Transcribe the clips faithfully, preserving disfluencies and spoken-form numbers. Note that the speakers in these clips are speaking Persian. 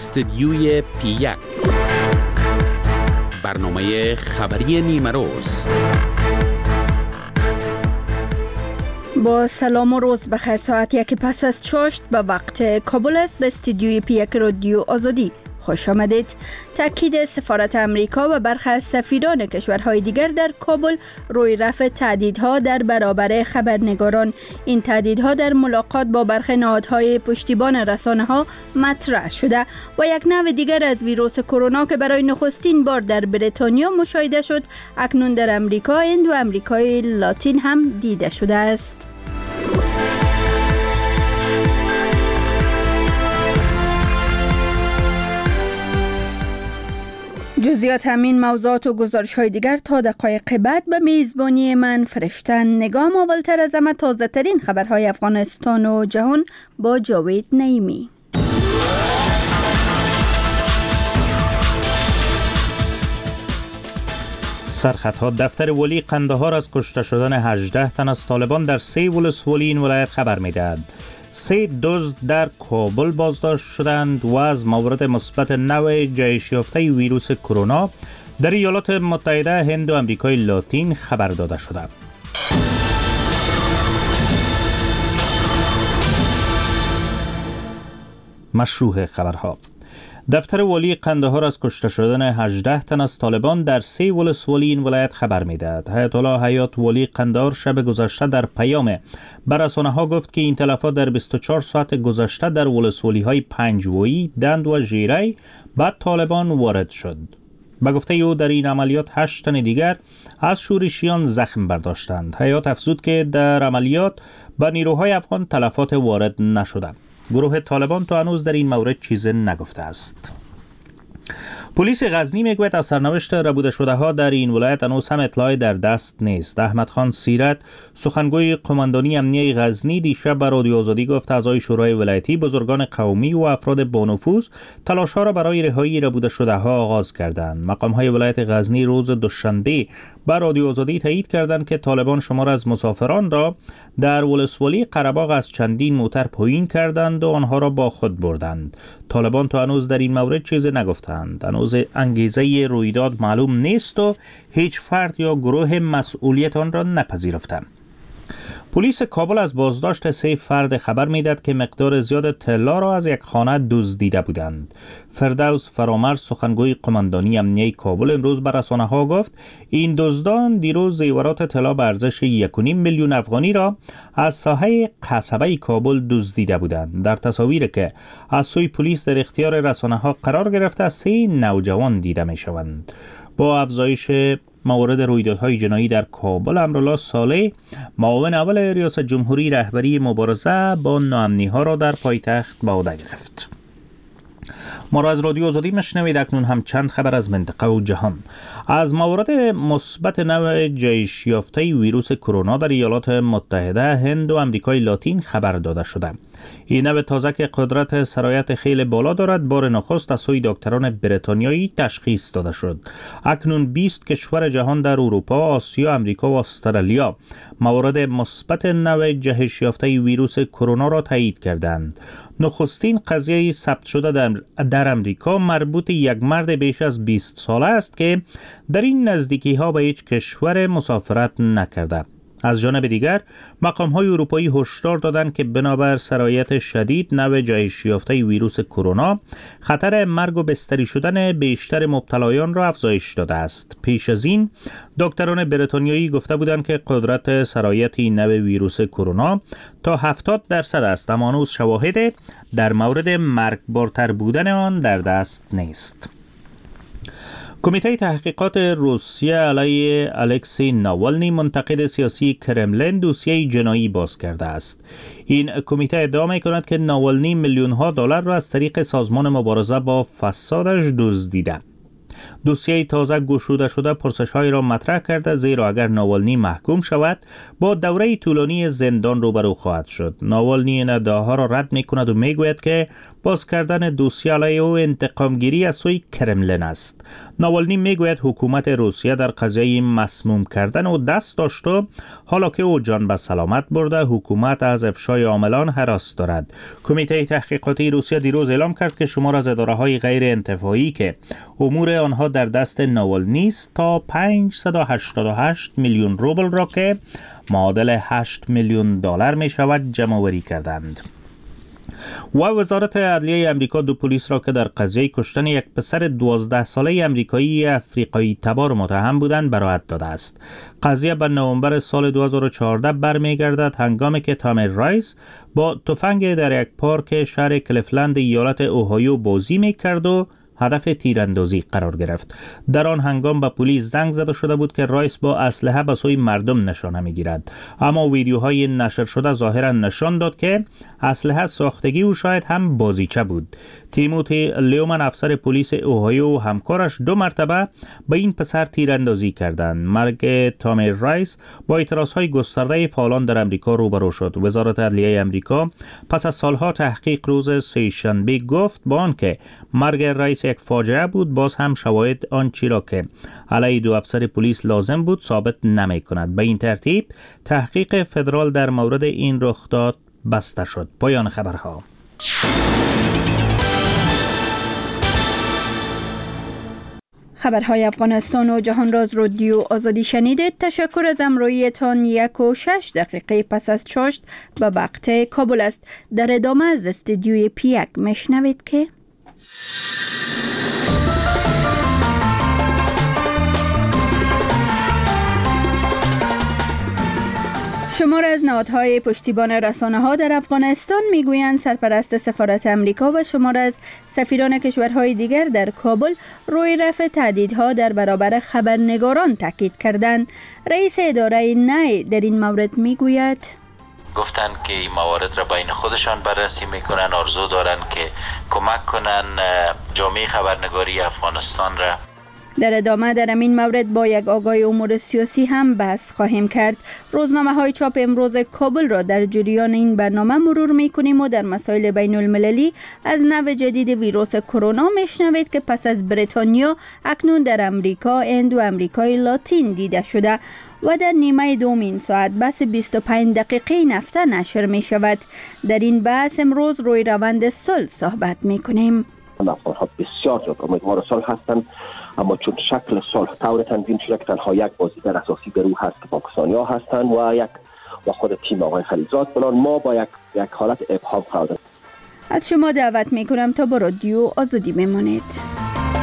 استدیوی پی یک، برنامه خبری نیمه روز. با سلام و روز بخیر. ساعت یک پس از چاشت به وقت کابل است. به استدیوی پی یک رادیو آزادی خوش آمدید. تاکید سفارت امریکا و برخی از سفیران کشورهای دیگر در کابل روی رفع تهدیدها در برابر خبرنگاران. این تهدیدها در ملاقات با برخی نهادهای پشتیبان رسانه‌ها مطرح شده و یک نوع دیگر از ویروس کرونا که برای نخستین بار در بریتانیا مشاهده شد، اکنون در امریکا، هند و امریکای لاتین هم دیده شده است. جزئیات همین موضوعات و گزارش های دیگر تا دقایق بعد به میزبانی من فرشتن نگام. اولتر از همه تازه ترین خبرهای افغانستان و جهان با جاوید نعیمی. سرخطها دفتر ولی قندهار از کشته شدن هجده تن از طالبان در سه ولسوالی این ولایت خبر می‌دهد. سه دزد در کابل بازداشت شدند و از مورد مثبت نوع جهش یافته ویروس کرونا در ایالات متحده، هند و امریکای لاتین خبر داده شده. مشروع خبرها: دفتر والی قندهار از کشته شدن هجده تن از طالبان در سه ولسوالی این ولایت خبر می‌دهد. حیات الله حیات والی قندهار شب گذشته در پیام به رسانه‌ها گفت که این تلفات در بیست و چهار ساعت گذشته در ولسوالی‌های پنجوایی، دند و ژیره بعد طالبان وارد شد. به گفته او در این عملیات هشت تن دیگر از شورشیان زخم برداشتند. حیات افزود که در عملیات به نیروهای افغان تلفات وارد نشده. گروه طالبان تا هنوز در این مورد چیزی نگفته است. پلیس غزنی میگوید از سرنوشت ربوده شده ها در این ولایت هنوز هم اطلاعی در دست نیست. احمد خان سیرت، سخنگوی قماندانی امنیه غزنی، دیشب به رادیو آزادی گفت اعضای شورای ولایتی، بزرگان قومی و افراد بانفوذ تلاش ها را برای رهایی ربوده شده ها آغاز کردند. مقام های ولایت غزنی روز دوشنبه به رادیو آزادی تایید کردند که طالبان شمار از مسافران را در ولسوالی قره‌باغ از چندین موتر پایین کردند و آنها را با خود بردند. طالبان تا هنوز در این مورد چیزی نگفتند. هنوز انگیزه رویداد معلوم نیست و هیچ فرد یا گروه مسئولیت آن را نپذیرفته. پلیس کابل از بازداشت سه فرد خبر میداد که مقدار زیاد طلا را از یک خانه دزدیده بودند. فردوس فرامرز، سخنگوی قماندانی امنیه کابل، امروز به رسانه‌ها گفت این دزدان دیروز زیورات طلا به ارزش یک و نیم میلیون افغانی را از ساحه قصبه کابل دزدیده بودند. در تصاویری که از سوی پلیس در اختیار رسانه‌ها قرار گرفته، سه نوجوان دیده می‌شوند. با افزایش موارد رویدادهای جنایی در کابل، امرالله صالح، معاون اول ریاست جمهوری، رهبری مبارزه با ناامنی‌ها را در پایتخت به عهده گرفت. ما را از رادیو آزادی مشنوید. اکنون هم چند خبر از منطقه و جهان. از موارد مثبت نوع جهش یافته ویروس کرونا در ایالات متحده، هند و امریکای لاتین خبر داده شده. این نوع تازه که قدرت سرایت خیلی بالا دارد، بار نخست از سوی دکتران بریتانیایی تشخیص داده شد. اکنون بیست کشور جهان در اروپا، آسیا، امریکا و استرالیا موارد مثبت نوع جهش یافته ویروس کرونا را تایید کردند. نخستین قضیه ثبت شده در, در امریکا مربوط یک مرد بیش از بیست ساله است که در این نزدیکی ها به هیچ کشور مسافرت نکرده. از جانب دیگر مقام‌های اروپایی هشدار دادند که بنابر سرایت شدید نوع جهش یافته ویروس کرونا، خطر مرگ و بستری شدن بیشتر مبتلایان را افزایش داده است. پیش از این دکتران بریتانیایی گفته بودند که قدرت سرایت این نوع ویروس کرونا تا هفتاد درصد است، اما هنوز شواهد در مورد مرگبارتر بودن آن در دست نیست. کمیته تحقیقات روسیه علیه الکسی ناوالنی، منتقد سیاسی کرملین، دوسیه جنایی باز کرده است. این کمیته ادعا می‌کند که ناوالنی میلیون‌ها دلار را از طریق سازمان مبارزه با فسادش دزدیده. دوسیه تازه گشوده شده پرسش‌های را مطرح کرده، زیرا اگر ناوالنی محکوم شود با دوره طولانی زندان روبرو خواهد شد. ناوالنی این ادعاها را رد می‌کند و میگوید که باز کردن دوسیه علیه او انتقامگیری از سوی کرملین است. ناوالنی میگوید حکومت روسیه در قضیه مسموم کردن او دست داشت و حالا که او جان به سلامت برده، حکومت از افشای عاملان هراس دارد. کمیته تحقیقاتی روسیه دیروز اعلام کرد که شمار از اداره‌های غیر انتفاعی که امور آنها در دست ناوالنی است تا پانصد و هشتاد و هشت میلیون روبل را که معادل هشت میلیون دلار می شود جمع آوری کردند. و وزارت عدلیه امریکا دو پلیس را که در قضیه کشتن یک پسر دوازده ساله امریکایی افریقایی تبار متهم بودند براءت داده است. قضیه به نوامبر سال دو هزار و چهارده برمیگردد، هنگامی که تامی رایس با تفنگ در یک پارک شهر کلیفلند ایالت اوهایو بازی میکرد و هدف تیراندازی قرار گرفت. در آن هنگام به پلیس زنگ زده شده بود که رایس با اسلحه به سوی مردم نشانه میگیرد، اما ویدیوهای نشر شده ظاهرا نشان داد که اسلحه ساختگی و شاید هم بازیچه بود. تیموتی لیومن افسر پلیس اوهایو و همکارش دو مرتبه به این پسر تیراندازی کردند. مرگ تامی رایس با اعتراضهای گسترده فعالان در امریکا روبرو شد. وزارت عدلیه امریکا پس از سالها تحقیق روز سه‌شنبه گفت با آنکه مرگ رایس یک فاجعه بود، باز هم شواهد آنچه را که علیه دو افسر پلیس لازم بود ثابت نمی کند. به این ترتیب تحقیق فدرال در مورد این رخداد بسته شد. پایان خبرها. خبرهای افغانستان و جهان راز رادیو آزادی شنیدید. تشکر از همراهیتان. یک و شش دقیقه پس از چاشت به وقت کابل است. در ادامه از استودیوی پیک مشنوید که شمار از نهادهای پشتیبان رسانه‌ها در افغانستان میگویند سرپرست سفارت امریکا و شمار از سفیران کشورهای دیگر در کابل روی رفع تهدیدها در برابر خبرنگاران تاکید کردند. رئیس اداره نی در این مورد میگوید گفتن که این موارد را بین خودشان بررسی میکنن، آرزو دارن که کمک کنن جامعه خبرنگاری افغانستان را. در ادامه در این مورد با یک آگاهی امور سیاسی هم بحث خواهیم کرد. روزنامه های چاپ امروز کابل را در جریان این برنامه مرور می کنیم و در مسائل بین المللی از نوع جدید ویروس کرونا میشنوید که پس از بریتانیا اکنون در امریکا، هند و امریکای لاتین دیده شده و در نیمه دوم این ساعت بحث بیست و پنج دقیقه نفته نشر می شود. در این بحث امروز روی روند صلح صحبت می کنیم. افغان‌ها بسیار زیاد امیدوار صلح هستند، اما چون شکل صلح طور تنظیم شده که تنها یک بازیگر اساسی گروه هست که پاکستانی‌ها هستند و یک و خود تیم آقای خلیزاد، بنان ما با یک یک حالت ابهام قرار داریم. از شما دعوت می‌کنم تا با رادیو آزادی بمانید.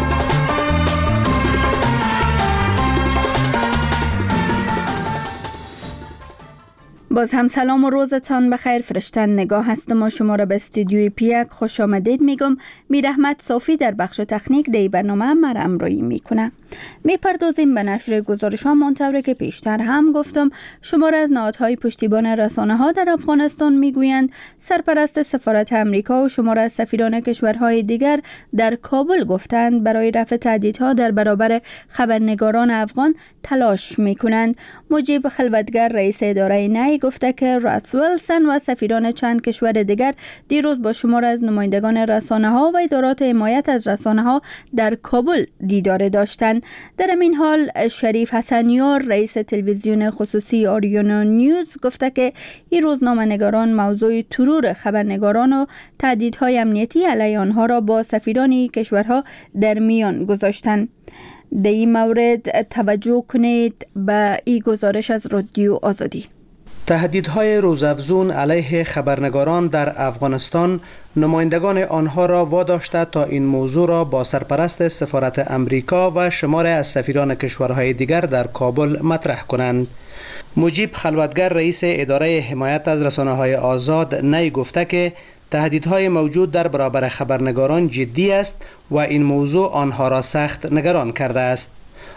باز هم سلام و روزتان بخیر. فرشتن نگاه هستم و شما را به استودیوی پیک خوش آمدید میگم. میر احمد صافی در بخش تکنیک دی برنامه مرا همراهی میکنه. میپردازیم به نشر گزارش ها منطوری که پیشتر هم گفتم. شمار از نهادهای پشتیبان رسانه ها در افغانستان میگویند سرپرست سفارت امریکا و شمار از سفیران کشورهای دیگر در کابل گفتند برای رفع تهدیدها در برابر خبرنگاران افغان تلاش میکنند. مجیب خلوتگر رئیس اداره نی گفته که راس ویلسون و سفیران چند کشور دیگر دیروز با شمار از نمایندگان رسانه ها و ادارات حمایت از رسانه ها در کابل دیدار داشتند. در این حال شریف حسنیار رئیس تلویزیون خصوصی آریانا نیوز گفته که این روزنامه‌نگاران موضوع ترور خبرنگاران و تهدیدهای امنیتی علیه آنها را با سفیران کشورها در میان گذاشتند. در این مورد توجه کنید به این گزارش از رادیو آزادی. تهدیدهای روزافزون علیه خبرنگاران در افغانستان نمایندگان آنها را واداشته تا این موضوع را با سرپرست سفارت امریکا و شمار از سفیران کشورهای دیگر در کابل مطرح کنند. مجیب خلوتگر رئیس اداره حمایت از رسانه‌های آزاد نی گفته که تهدیدهای موجود در برابر خبرنگاران جدی است و این موضوع آنها را سخت نگران کرده است.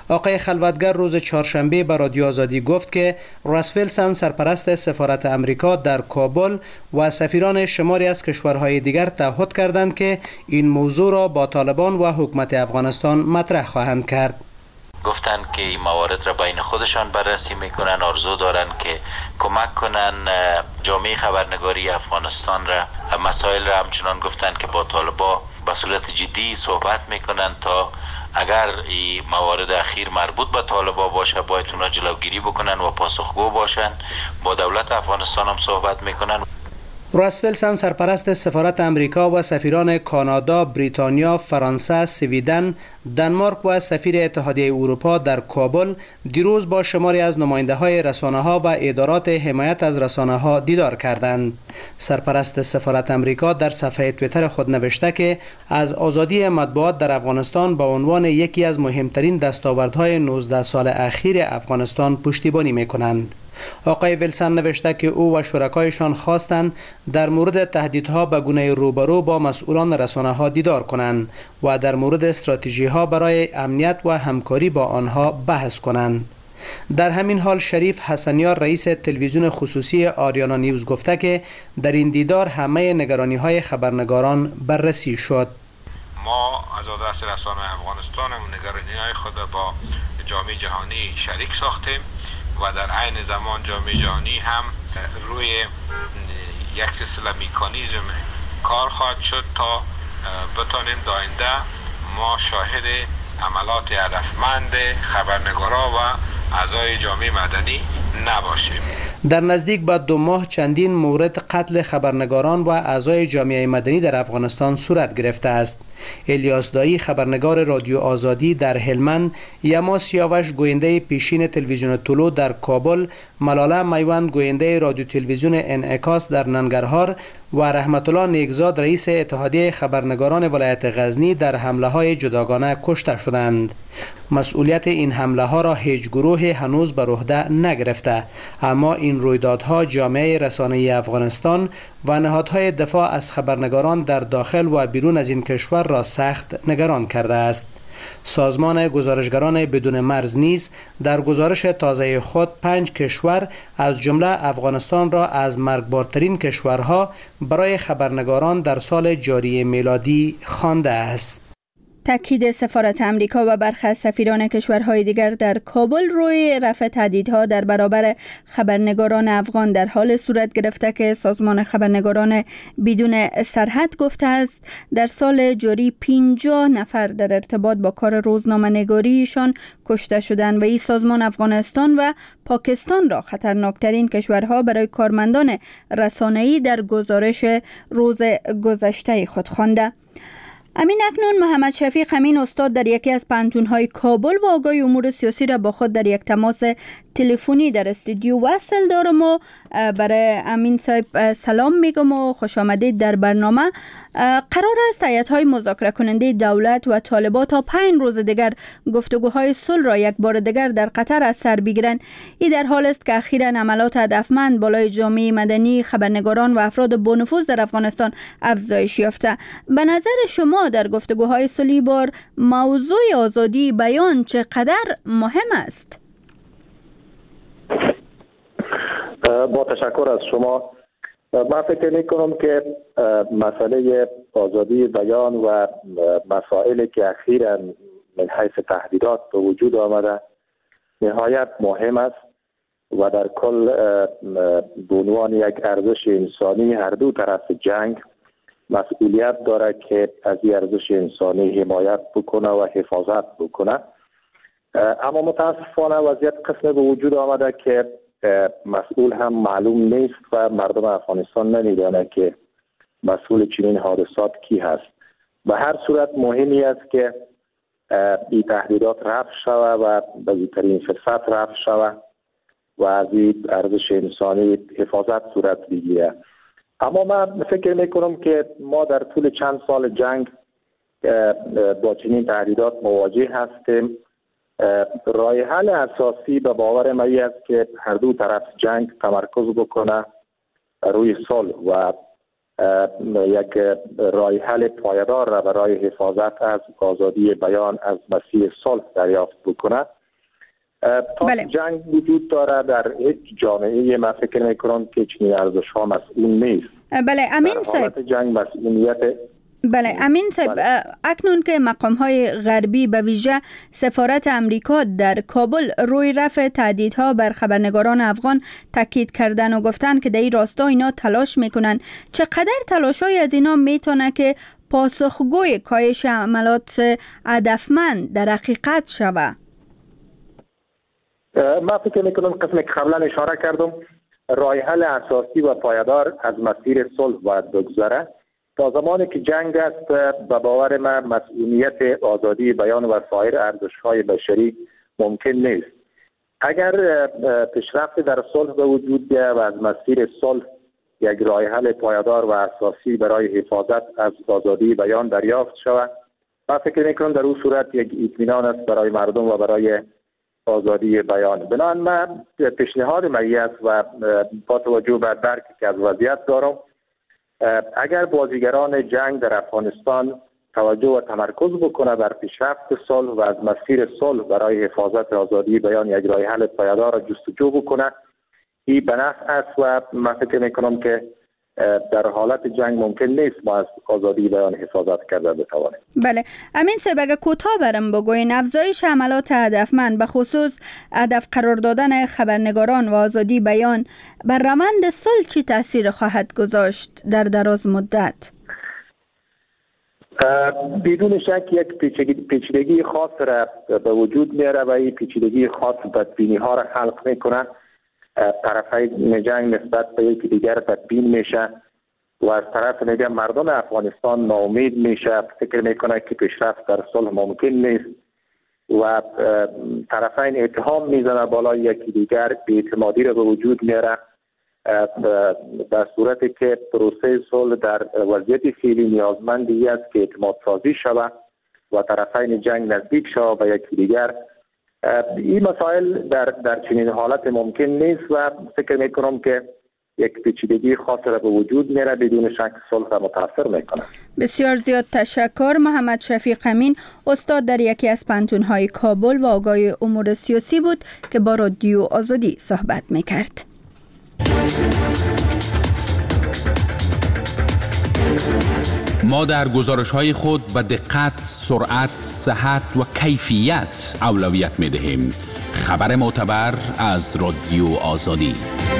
آقای خلوتگر روز چهارشنبه به رادیو آزادی گفت که راس ویلسون سرپرست سفارت امریکا در کابل و سفیران شماری از کشورهای دیگر تعهد کردند که این موضوع را با طالبان و حکومت افغانستان مطرح خواهند کرد. گفتن که این موارد را بین خودشان بررسی میکنن، آرزو دارن که کمک کنن جامعه خبرنگاری افغانستان را. مسائل را همچنان گفتن که با طالبا به صورت جدی صحبت میکنن تا اگر این موارد اخیر مربوط به طالبا باشه باید اونا جلوگیری بکنن و پاسخگو باشن. با دولت افغانستان هم صحبت میکنن. راس ویلسون سرپرست سفارت امریکا و سفیران کانادا، بریتانیا، فرانسه، سویدن، دانمارک و سفیر اتحادیه اروپا در کابل دیروز با شماری از نماینده‌های رسانه‌ها و ادارات حمایت از رسانه‌ها دیدار کردند. سرپرست سفارت امریکا در صفحه توییتر خود نوشته که از آزادی مطبوعات در افغانستان به عنوان یکی از مهمترین دستاوردهای نوزده سال اخیر افغانستان پشتیبانی می‌کنند. آقای ویلسون نوشته که او و شرکایشان خواستند در مورد تهدیدها به گونه روبرو با مسئولان رسانه‌ها دیدار کنند و در مورد استراتژی‌ها برای امنیت و همکاری با آنها بحث کنند. در همین حال شریف حسنیار رئیس تلویزیون خصوصی آریانا نیوز گفته که در این دیدار همه نگرانی‌های خبرنگاران بررسی شد. ما از دست رسانه افغانستان نگرانی‌های خود با جامعه جهانی شریک ساختیم و در عین زمان جامعه جهانی هم روی یک سلسله مکانیزم کار خواهد شد تا بتانیم داینده ما شاهد عملات هدفمند خبرنگارا و اعضای جامعه مدنی نباشیم. در نزدیک به دو ماه چندین مورد قتل خبرنگاران و اعضای جامعه مدنی در افغانستان صورت گرفته است. الیاس دایی خبرنگار رادیو آزادی در هلمند، یما سیاوش گوینده پیشین تلویزیون طلوع در کابل، ملاله میوند گوینده رادیو تلویزیون انعکاس در ننگرهار و رحمت الله نیکزاد رئیس اتحادیه خبرنگاران ولایت غزنی در حمله های جداگانه کشته شدند. مسئولیت این حمله ها را هیچ گروه هنوز بر عهده نگرفته، اما این رویدادها جامعه رسانه‌ای افغانستان و نهادهای دفاع از خبرنگاران در داخل و بیرون از این کشور را سخت نگران کرده است. سازمان گزارشگران بدون مرز نیز در گزارش تازه خود پنج کشور از جمله افغانستان را از مرگبارترین کشورها برای خبرنگاران در سال جاری میلادی خوانده است. تاکید سفارت امریکا و برخی از سفیران کشورهای دیگر در کابل روی رفع تهدیدها در برابر خبرنگاران افغان در حال صورت گرفته که سازمان خبرنگاران بدون سرحد گفته است در سال جاری پنجاه نفر در ارتباط با کار روزنامه‌نگاریشان کشته شدند و این سازمان افغانستان و پاکستان را خطرناکترین کشورها برای کارمندان رسانه‌ای در گزارش روز گذشته خود خوانده. امین اکنون محمد شفیق امین استاد در یکی از پنتون‌های کابل و آگاه امور سیاسی را با خود در یک تماس تلفنی در استودیو وصل دارم و برای امین صاحب سلام میگم و خوش آمدید در برنامه. قرار است هیئت‌های مذاکره کننده دولت و طالبان تا پنج روز دیگر گفتگوهای صلح را یک بار دیگر در قطر از سر بگیرند. این در حال است که اخیراً عملات هدفمند بالای جامعه مدنی، خبرنگاران و افراد با نفوذ در افغانستان افزایش یافته. به نظر شما در گفتگوهای صلحی بار موضوع آزادی بیان چقدر مهم است؟ با تشکر از شما. من فکر میکنم که مسئله آزادی بیان و مسائلی که اخیراً من حیث تهدیدات به وجود آمده نهایت مهم است و در کل به عنوان یک ارزش انسانی هر دو طرف جنگ مسئولیت داره که از این ارزش انسانی حمایت بکنه و حفاظت بکنه. اما متاسفانه وضعیت قسم به وجود آمده که مسئول هم معلوم نیست و مردم افغانستان نمیدانه که مسئول چنین حادثات کی هست. به هر صورت مهمی است که این تهدیدات رفع شود و به زودترین فرصت رفع شود و از این ارزش انسانی حفاظت صورت بگیره. اما من فکر میکنم که ما در طول چند سال جنگ با چنین تهدیدات مواجه هستیم. راه حل اساسی به باور من است که هر دو طرف جنگ تمرکز بکنه روی صلح و یک راه حل پایدار را برای حفاظت از آزادی بیان از مسیر صلح دریافت بکنه. تا بله. جنگ وجود داره در هیچ جامعه ما فکر میکنم که چنین ارزش ها مسئول نیست. بله امین صاحب، جنگ مسئولیت بله امین صاحب، اکنون که مقام های غربی به ویژه سفارت امریکا در کابل روی رفع تهدیدها بر خبرنگاران افغان تاکید کردن و گفتن که در این راستا اینا تلاش میکنن، چقدر تلاشای از اینا میتونه که پاسخگوی کاهش عملات هدفمند در حقیقت شود؟ ما فکر میکنم قسمی که قبلا اشاره کردم، راه حل اساسی و پایدار از مسیر صلح باید بگذره. تا زمانی که جنگ است به باور من مسئولیت آزادی بیان و سایر ارزش‌های بشری ممکن نیست. اگر پیشرفت در صلح به وجود بیاید و از مسیر صلح یک راه حل پایدار و اساسی برای حفاظت از آزادی بیان دریافت شود، من فکر میکنم در اون صورت یک اطمینان است برای مردم و برای آزادی بیان. بنابراین من پیشنهاد من است و با توجه به درکی که از وضعیت دارم، اگر بازیگران جنگ در افغانستان توجه و تمرکز بکنه بر پیشرفت صلح و از مسیر صلح برای حفاظت آزادی بیان یک راه حل پایدار را جستجو بکنه، این به نفع است و من فکر میکنم که در حالت جنگ ممکن نیست ما از آزادی بیان حفاظت کرده بتوانیم. بله امین صاحب، اگه کوتاه برام بگوین افزایش عملات هدفمند به خصوص هدف قرار دادن خبرنگاران و آزادی بیان بر روند صلح چی تاثیر خواهد گذاشت در دراز مدت؟ بدون شک یک پیچیدگی خاص را به وجود میاره و این پیچیدگی خاص بدبینی ها را خلق میکنه. طرفین جنگ نسبت به یکی دیگر بدبین میشه و از طرف دیگر مردم افغانستان ناامید میشه، فکر میکنه که پیشرفت در صلح ممکن نیست و طرفین اتهام میزنه بالای یکی دیگر، بی‌اعتمادی را به وجود میاره. در صورتی که پروسه صلح در وضعیت فعلی نیازمندی است که اعتماد سازی شود و طرفین جنگ نزدیک شود به یکی دیگر، این مسائل در در چنین حالت ممکن نیست و فکر میکنم که یک پیچیدگی خاص را به وجود میاره، بدون شک صلح را متاثر میکنه. بسیار زیاد تشکر. محمد شفیق امین، استاد در یکی از پانتون‌های کابل و آگاه امور سیاسی بود که با رادیو آزادی صحبت میکرد. ما در گزارش‌های خود به دقت، سرعت، صحت و کیفیت اولویت می‌دهیم. خبر معتبر از رادیو آزادی.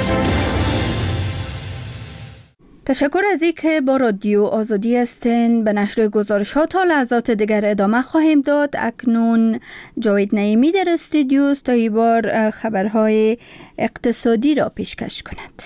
تشکر از اینکه با رادیو آزادی هستین. به نشر گزارش‌ها تا لحظات دیگر ادامه خواهیم داد. اکنون جاوید نعیمی در استودیو است تا این بار خبرهای اقتصادی را پیشکش کند.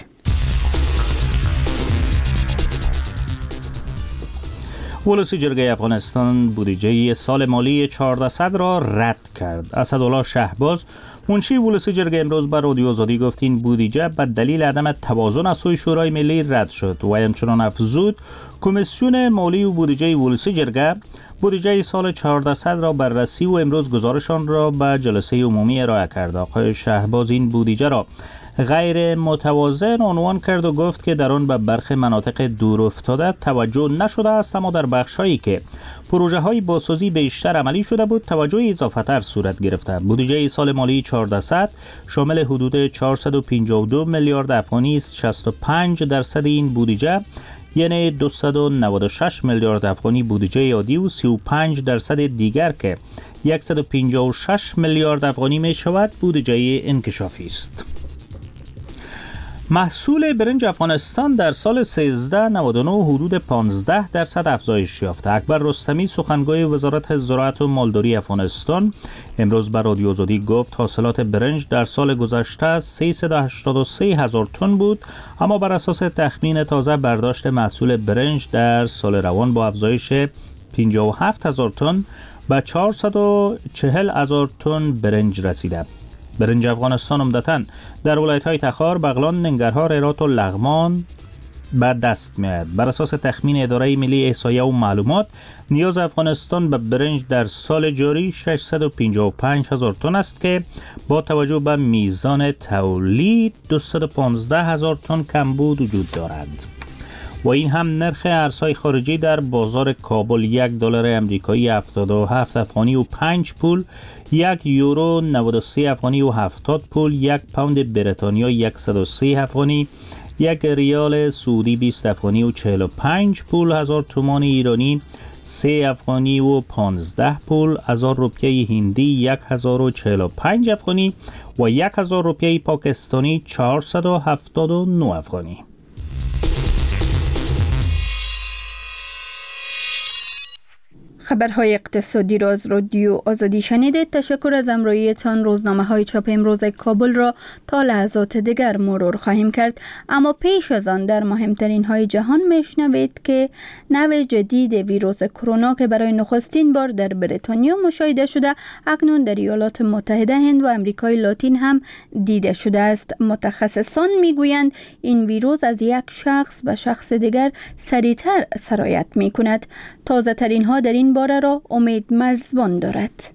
ولسی جرگه افغانستان بودجه سال مالی چهاردهصد را رد کرد. اسدالله شهباز، منشی ولسی جرگه، امروز بر رادیو آزادی گفت این بودجه به دلیل عدم توازن از سوی شورای ملی رد شد و همچنان افزود کمیسیون مالی و بودجه ولسی جرگه بودجه سال چهاردهصد را بررسی و امروز گزارشان را به جلسه عمومی ارائه کرد. آقای شهباز این بودجه را غیر متوازن عنوان کرد و گفت که در آن به برخی مناطق دور افتاده توجه نشده است، اما در بخش‌هایی که پروژه های بازسازی بیشتر عملی شده بود توجه اضافه تر صورت گرفته. بودجه سال مالی چهاردهصد شامل حدود چهارصد و پنجاه و دو میلیارد افغانی است. شصت و پنج درصد این بودجه یعنی دویست و نود و شش میلیارد افغانی بودجه عادی و سی و پنج درصد دیگر که صد و پنجاه و شش میلیارد افغانی می شود بودجه انکشافی است. محصول برنج افغانستان در سال سیزده نود و نه حدود پانزده درصد افزایش یافت. اکبر رستمی، سخنگوی وزارت زراعت و مالداری افغانستان، امروز بر رادیو آزادی گفت حاصلات برنج در سال گذشته سیصد و هشتاد و سه هزار تن بود، اما بر اساس تخمین تازه برداشت محصول برنج در سال روان با افزایش پنجاه و هفت هزار تن به چهارصد و چهل هزار تن برنج رسیده. برنج افغانستان عمدتاً در ولایت‌های تخار، بغلان، ننگرهار، هرات و لغمان به دست می‌آید. بر اساس تخمین اداره ملی احصایه و معلومات، نیاز افغانستان به برنج در سال جاری ششصد و پنجاه و پنج هزار تن است که با توجه به میزان تولید دویست و پانزده هزار تن کمبود وجود دارد. و این هم نرخ ارزهای خارجی در بازار کابل یک دلار امریکایی هفتاد و هفت افغانی و پنج پول، یک یورو نود و سه افغانی و هفتاد پول، یک پوند بریتانیا صد و سه افغانی، یک ریال سعودی بیست افغانی و چهل و پنج پول، هزار تومان ایرانی سه افغانی و پانزده پول، هزار روپیه هندی یک هزار و چهل و پنج افغانی و یک هزار روپیه پاکستانی چهارصد و هفتاد و نه افغانی. خبرهای اقتصادی را از رادیو آزادی شنیدید. تشکر از همراهیتان. روزنامه های چاپ امروز کابل را تا لحظات دیگر مرور خواهیم کرد، اما پیش از آن در مهمترین های جهان میشنوید که نوع جدید ویروس کرونا که برای نخستین بار در بریتانیا مشاهده شده اکنون در ایالات متحده هند و امریکای لاتین هم دیده شده است. متخصصان میگویند این ویروس از یک شخص به شخص دیگر سریعتر سرایت می کند. تازه ترین ها در این باره را امید مرزبان دارد.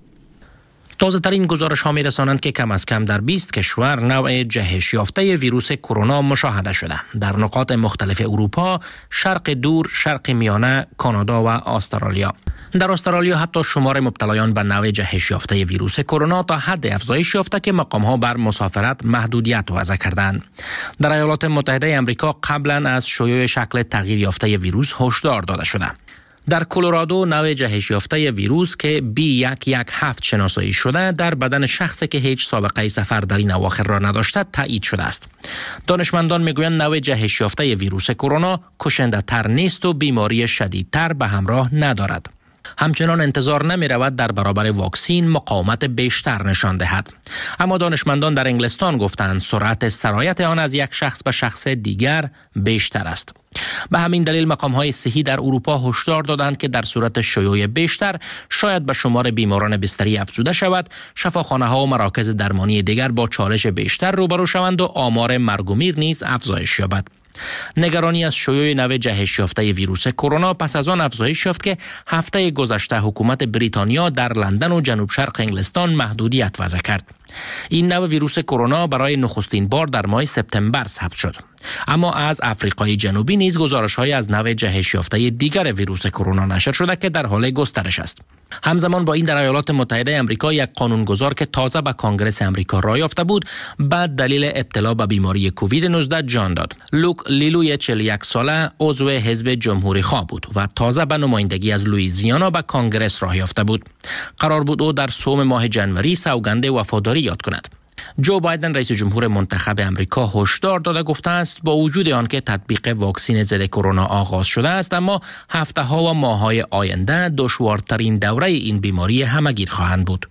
تازه ترین گزارش ها می رسانند که کم از کم در بیست کشور نوع جهش یافته ویروس کرونا مشاهده شده. در نقاط مختلف اروپا، شرق دور، شرق میانه، کانادا و استرالیا. در استرالیا حتی شمار مبتلایان به نوع جهش یافته ویروس کرونا تا حد افزایش یافته که مقام ها بر مسافرت محدودیت وضع کردند. در ایالات متحده آمریکا قبلا از شیوع شکل تغییر یافته ویروس هشدار داده شده. در کلرادو نوع جهش یافته ویروس که بی یک یک هفت شناسایی شده در بدن شخصی که هیچ سابقه سفر در این اواخر را نداشته تایید شده است. دانشمندان میگویند نوع جهش یافته ویروس کرونا کشنده تر نیست و بیماری شدیدتر به همراه ندارد. همچنان انتظار نمی رود در برابر واکسین مقاومت بیشتر نشان دهد. اما دانشمندان در انگلستان گفتند سرعت سرایت آن از یک شخص به شخص دیگر بیشتر است. به همین دلیل مقام‌های صحی در اروپا هشدار دادند که در صورت شیوع بیشتر شاید به شمار بیماران بستری افزوده شود، شفاخانه‌ها و مراکز درمانی دیگر با چالش بیشتر روبرو شوند و آمار مرگ و میر نیز افزایش یابد. نگرانی از شیوع نوع جهش یافته ویروس کرونا پس از آن افزایش یافت که هفته گذشته حکومت بریتانیا در لندن و جنوب شرق انگلستان محدودیت وضع کرد. این نوع ویروس کرونا برای نخستین بار در ماه سپتامبر ثبت شد. اما از آفریقای جنوبی نیز گزارش‌های از نوع جهش یافته دیگر ویروس کرونا نشر شده که در حال گسترش است. همزمان با این در ایالات متحده آمریکا یک قانونگذار که تازه به کانگرس آمریکا راه یافته بود به دلیل ابتلا به بیماری کووید نوزده جان داد. لوک لیلوی چهل و یک ساله عضو حزب جمهوری خواه بود و تازه به نمایندگی از لوئیزیانا به کانگرس راه یافته بود. قرار بود او در سوم ماه جنوری سوگند وفاداری یاد کند. جو بایدن رئیس جمهور منتخب امریکا هشدار داده گفته است با وجود آنکه تطبیق واکسن ضد کرونا آغاز شده است اما هفته ها و ماه های آینده دشوارترین دوره این بیماری همگیر خواهند بود.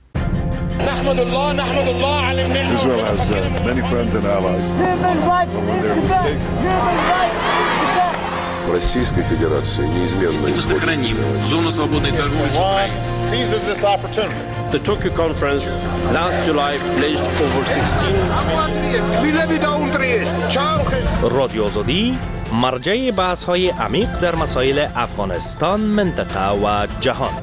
نحمد الله نحمد الله علی النعمة. Israel has uh, many friends and allies. But when they're mistaken. Российской Федерации неизменно исходит. Зона свободной торговли с Украиной. Seizes this opportunity. The Tokyo conference last July pledged over sixteen. رادیو آزادی مرجع بحث‌های عمیق در مسائل افغانستان، منطقه و جهان.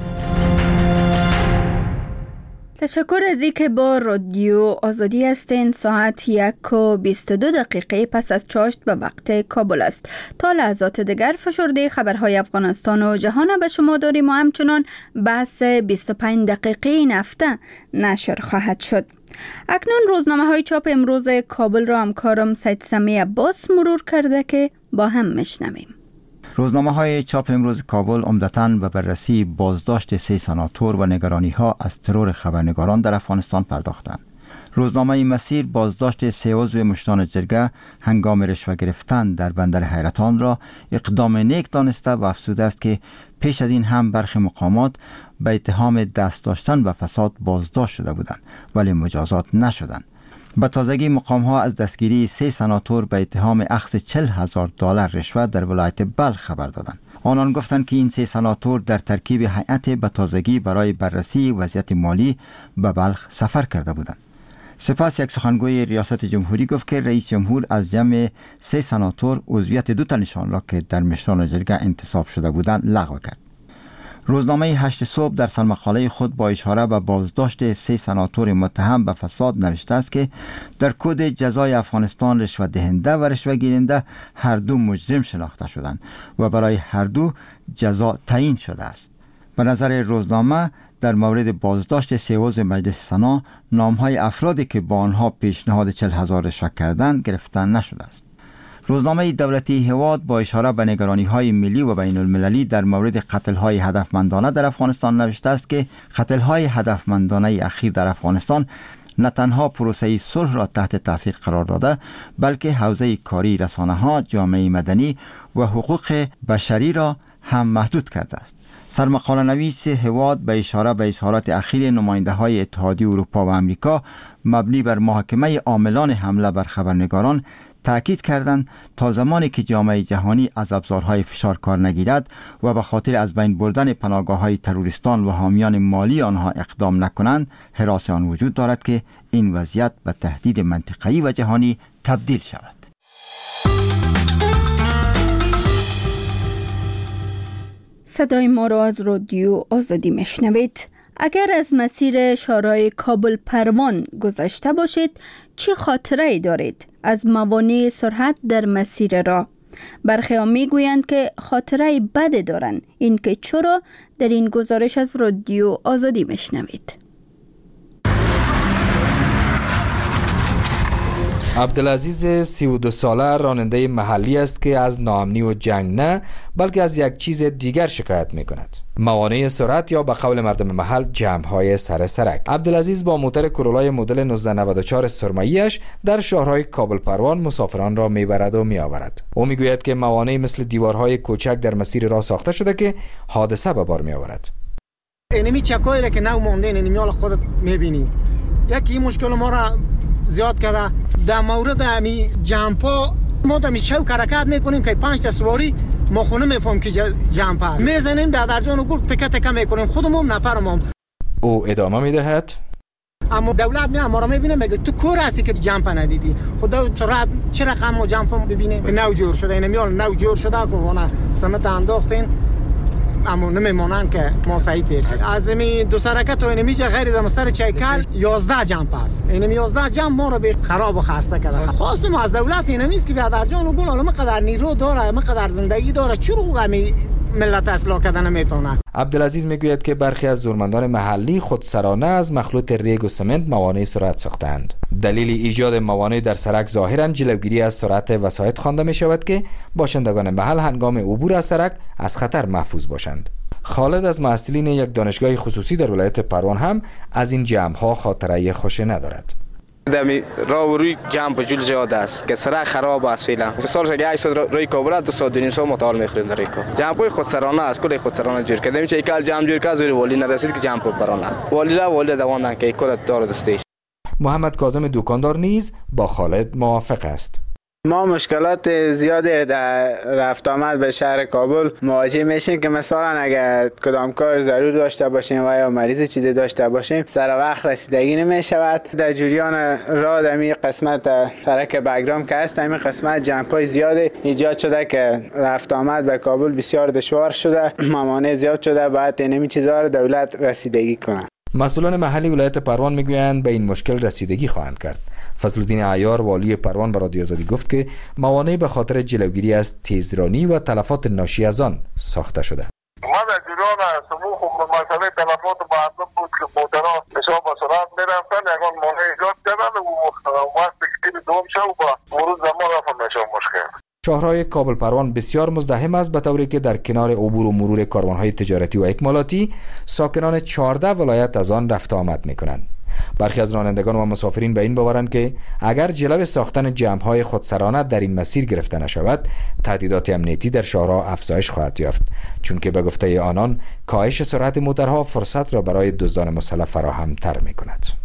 تشکر از اینکه با رادیو آزادی هستین. ساعت یک و بیست و دو دقیقه پس از چاشت به وقت کابل است. تا لحظات دیگر فشرده خبرهای افغانستان و جهان به شما داریم و همچنان بحث بیست و پنج دقیقه این هفته نشر خواهد شد. اکنون روزنامه های چاپ امروز کابل را همکارم سید سمی عباس مرور کرده که با هم میشنویم. روزنامه های چاپ امروز کابل عمدتاً به بررسی بازداشت سه سناتور و نگرانی ها از ترور خبرنگاران در افغانستان پرداختند. روزنامه مسیر بازداشت سه عضو مشتان جرگه هنگام رشوه گرفتن در بندر حیرتان را اقدام نیک دانسته و افزوده است که پیش از این هم برخی مقامات به اتهام دست داشتن به فساد بازداشت شده بودند ولی مجازات نشدند. به تازگی مقام ها از دستگیری سه سناتور به اتهام اخذ چهل هزار دلار رشوه در ولایت بلخ خبر دادند. آنان گفتند که این سه سناتور در ترکیب هیئت به تازگی برای بررسی وضعیت مالی به بلخ سفر کرده بودند. سپس یک سخنگوی ریاست جمهوری گفت که رئیس جمهور از جمع سه سناتور عضویت دو تنشان را که در مشران جرگه انتصاب شده بودند لغو کرد. روزنامه هشت صبح در سرمقاله خود با اشاره به بازداشت سه سناتور متهم به فساد نوشته است که در کد جزای افغانستان رشوت دهنده و رشوه گیرنده هر دو مجرم شناخته شدند و برای هر دو جزا تعیین شده است. به نظر روزنامه در مورد بازداشت سه عضو مجلس سنا نامهای افرادی که با آنها پیشنهاد چهل هزار رشوه کردند گرفته نشده است. روزنامه دولتی هواد با اشاره به نگرانی‌های ملی و بین المللی در مورد قتل‌های هدفمندانه در افغانستان نوشته است که قتل‌های هدفمندانه اخیر در افغانستان نه تنها پروسه صلح را تحت تاثیر قرار داده، بلکه حوزه کاری رسانه‌ها، جامعه مدنی و حقوق بشری را هم محدود کرده است. سرمقاله نویس هواد به اشاره به اظهارات اخیر نماینده های اتحادیه اروپا و امریکا مبنی بر محاکمه عاملان حمله بر خبرنگاران تأکید کردند تا زمانی که جامعه جهانی از ابزارهای فشار کار نگیرد و به خاطر از بین بردن پناهگاه‌های تروریستان و حامیان مالی آنها اقدام نکنند، هراس آن وجود دارد که این وضعیت به تهدید منطقه‌ای و جهانی تبدیل شود. صدای ما را از رادیو آزادی میشنوید. اگر از مسیر شارع کابل پروان گذشته باشید، چه خاطره‌ای دارید از موانع سرعت در مسیر راه؟ برخی ها میگویند که خاطره بد دارند. این که چرا؟ در این گزارش از رادیو آزادی میشنوید. عبدالعزیز سی و دو ساله راننده محلی است که از ناامنی و جنگ نه بلکه از یک چیز دیگر شکایت می کند. موانع سرعت یا به قول مردم محل جمع‌های سر سرک. عبدالعزیز با موتور کرولای مدل نوزده نود و چهار سرمایی‌اش در شهرهای کابل پروان مسافران را میبرد و میآورد. او میگوید که موانع مثل دیوارهای کوچک در مسیر راه ساخته شده که حادثه به بار میآورد. اینمی چکایی که نو مونده اینمی حال خودت میبینی. یکی مشکل ما را زیاد کرده در مورد امی جمپا ما دمی چو کرکت میکنیم که پنج تا سواری ما خونه میفهم که جمپا میزنیم در درجان و گل تکه تکه میکنیم خودمون نفرمون. او ادامه میدهد اما دولت میاد ما را میبینه میگه تو کور هستی که جمپا ندیدی. خدا سرعت چه رقم جمپا ببینه که نو جور شده اینمی حال نو جور شده که وانا سمت انداختین اما نمیمونن که ما سعی تیر شد. از این دو سرکت و اینمی چه غیر در سر چایکل یازده جمپ است. اینمی یازده جمپ ما رو به خراب و خسته کرده. خواستم از دولت اینمی است که به در جان و گل حالا مقدر نیرو داره مقدر زندگی داره چرا همی ملت اصلاح کردن نمیتونه. عبدالعزیز میگوید که برخی از زورمندان محلی خودسرانه از مخلوط ریگ و سمنت موانع سرعت ساختند. دلیل ایجاد موانع در سرک ظاهرا جلوگیری از سرعت وسایط خوانده می شود که باشندگان محل هنگام عبور از سرک از خطر محفوظ باشند. خالد از محصلین یک دانشگاه خصوصی در ولایت پروان هم از این جمع‌ها خاطره خوشی ندارد. دمی راه روی جمع جول زیاد است که سرک خراب است فعلا. سالش اگه هشت روی کابل دو سال دنیم سال متعال میخوریم در ریکا. جمع خودسرانه است کلی خودسرانه جور کردیم چه کال جمع جور کرد زیر والی نرسید که جمع پرانه. والی را والی دواندن که کل دار دستش. محمد کاظم دکاندار نیز با خالد موافق است. ما مشکلات زیادی در رفت آمد به شهر کابل مواجه میشیم که مثلا اگر کدام کار ضرور داشته باشیم و یا مریض چیزی داشته باشیم سر وقت رسیدگی نمی شود. در جریان راه در قسمت سرک بگرام که است همین قسمت جمپای زیاد ایجاد شده که رفت آمد به کابل بسیار دشوار شده. موانع زیاد شده باید اینمی چیزها رو دولت رسیدگی کنه. مسئولان محلی ولایت پروان میگویند به این مشکل رسیدگی خواهند کرد. فضلالدین عیار والی پروان به رادیو آزادی گفت که موانع به خاطر جلوگیری از تیزرانی و تلفات ناشی از آن ساخته شده. ما در جریان سموخ و مسئله تلفات معظم بود که موترها بسیار با سرعت میرفتن یکان موانع ایجاد کردن و وقت که دوم شد و با مرور زمان رفت میشه مشکل. شهرهای کابل پروان بسیار مزدحم است به طوری که در کنار عبور و مرور کاروانهای تجارتی و اکمالاتی ساکنان چهارده ولایت از آن رفت آمد میکنند. برخی از رانندگان و مسافرین به این باورند که اگر جلو ساختن جمع‌های خودسرانه در این مسیر گرفته نشود تهدیدات امنیتی در شهرها افزایش خواهد یافت، چون که به گفته آنان کاهش سرعت موترها فرصت را برای دزدان مسلح فراهم تر میکند.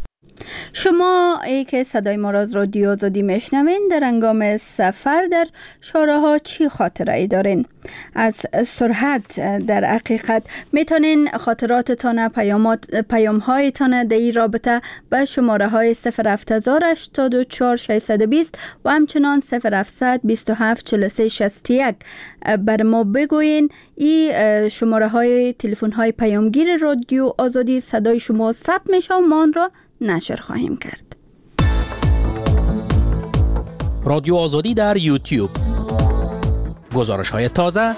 شما ای که صدای ما را از رادیو آزادی میشنوین در هنگام سفر در شاره ها چی خاطره ای دارین؟ از سرعت در حقیقت میتونین خاطراتتان، پیامات پیام هایتان در این رابطه به شماره های صفر هفت هزار هشتاد و چهار ششصد و بیست و همچنان صفر هفتصد بیست و هفت چهل و سه شصت و یک بر ما بگوین. این شماره های تلفن های پیامگیر رادیو آزادی، صدای شما ثبت میشه و ما آن را نشر خواهیم کرد. رادیو آزادی در یوتیوب، گزارش های تازه.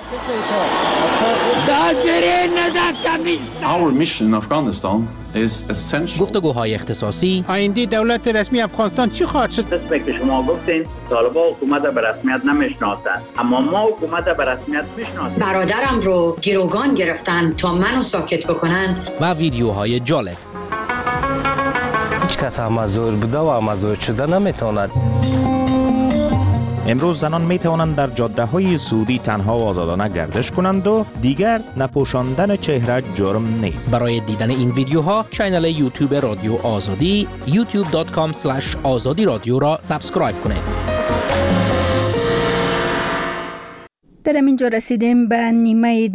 Our mission in Afghanistan is essential. گفتگوهای اختصاصی. آینده دولت رسمی افغانستان چی خواهد شد؟ مثل که شما گفتین طالبان حکومت به رسمیت نمیشناسند، اما ما حکومت به رسمیت میشناسیم. برادرم رو گروگان گرفتن تا منو ساکت بکنن. و ویدیوهای جالب. هیچ کس هم مزور بوده و مزور شده نمیتواند. امروز زنان می توانند در جاده های سعودی تنها و آزادانه گردش کنند و دیگر نپوشاندن چهره جرم نیست. برای دیدن این ویدیوها کانال یوتیوب رادیو آزادی یوتیوب دات کام اسلش آزادی رادیو را سابسکرایب کنید. در اینجا رسیدیم به نیمه